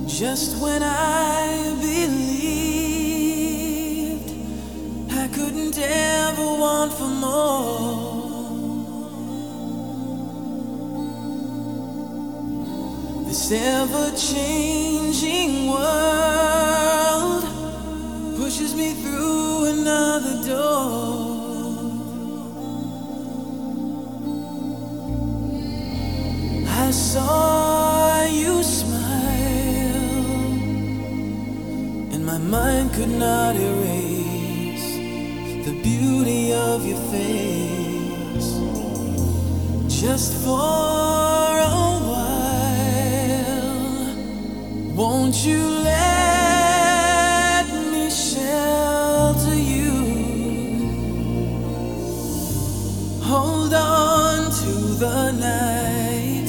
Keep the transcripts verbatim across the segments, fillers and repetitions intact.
Just when I believed I couldn't ever want for more, this ever-changing world pushes me through another door. I saw you smile, and my mind could not erase the beauty of your face. Just for a while, won't you let me shelter you? Hold on to the night,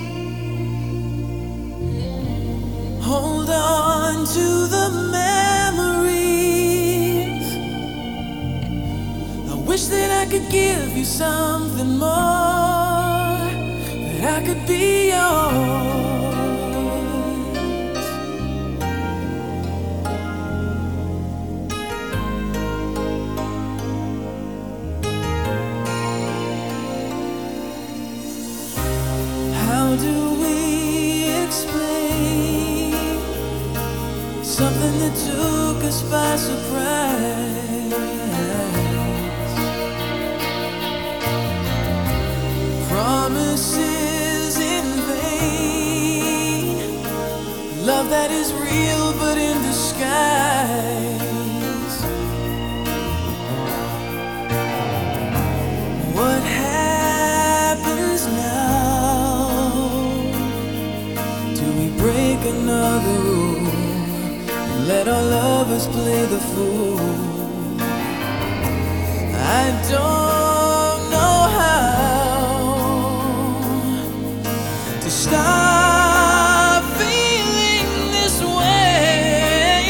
hold on to the memories. I wish that I could give you something more, that I could be yours. How do we explain something that took us by surprise? Promises in vain, love that is real but in disguise. What happens now? Do we break another rule and let our lovers play the fool? I don't know how to stop feeling this way.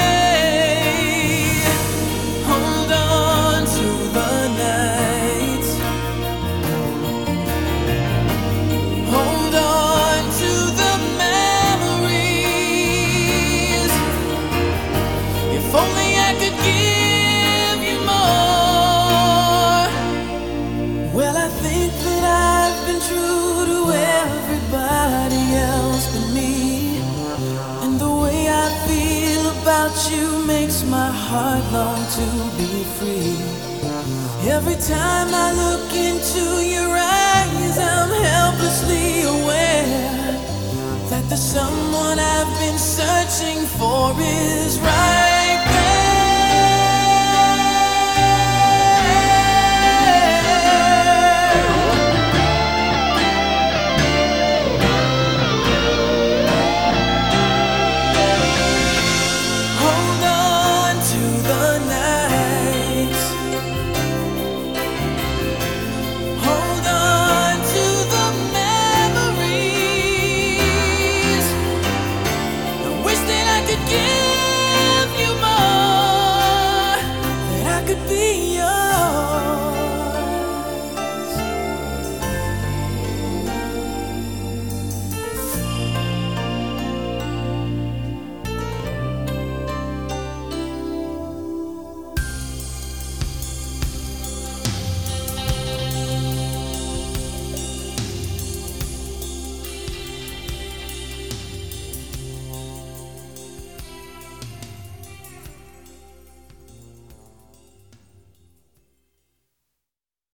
Hold on to the night, hold on to the memories. If only I could give you more. Well, I think that I've been true to everybody else but me, and the way I feel about you makes my heart long to be free. Every time I look into your eyes, I'm helplessly aware that the someone I've been searching for is right